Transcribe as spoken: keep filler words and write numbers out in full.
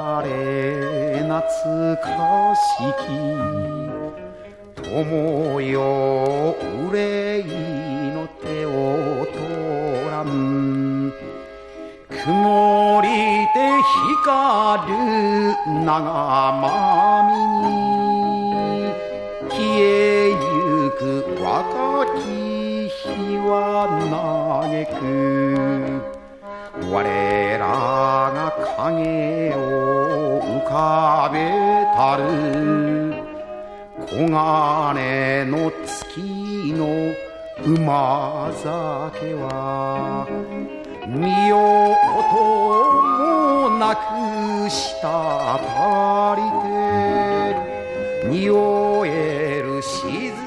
れ懐かしき友よ憂いの手を取らん曇りて光る長まみに消えゆく若き日は嘆く我らが影を浮かべたる黄金の月の馬酒は見ようともなくしたたりて匂える静